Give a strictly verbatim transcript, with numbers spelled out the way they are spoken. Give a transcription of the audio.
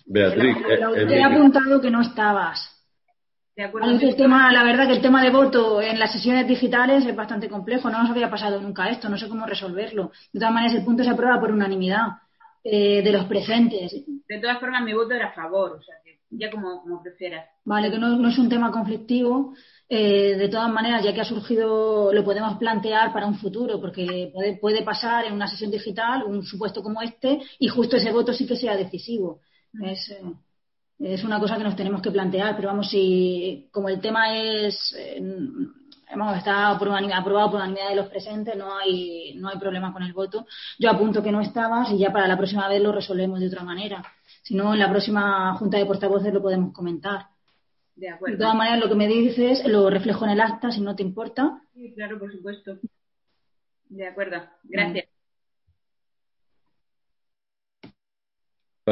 Beatriz, Pero, pero eh, te he Emilio. apuntado que no estabas. De acuerdo. Vale, que el tema, la verdad que el tema de voto en las sesiones digitales es bastante complejo, no nos había pasado nunca esto, no sé cómo resolverlo. De todas maneras, el punto se aprueba por unanimidad eh, de los presentes. De todas formas, mi voto era a favor, o sea, que ya como, como prefieras. Vale, que no, no es un tema conflictivo. Eh, de todas maneras, ya que ha surgido, lo podemos plantear para un futuro, porque puede, puede pasar en una sesión digital un supuesto como este y justo ese voto sí que sea decisivo. Es, eh, es una cosa que nos tenemos que plantear, pero vamos, si como el tema es, eh, hemos está por unanimidad- aprobado por unanimidad de los presentes, no hay, no hay problema con el voto. Yo apunto que no estabas y ya para la próxima vez lo resolvemos de otra manera. Si no, en la próxima junta de portavoces lo podemos comentar. De De acuerdo. todas maneras, lo que me dices lo reflejo en el acta, si no te importa. Sí, claro, por supuesto. De acuerdo. Vale. Gracias.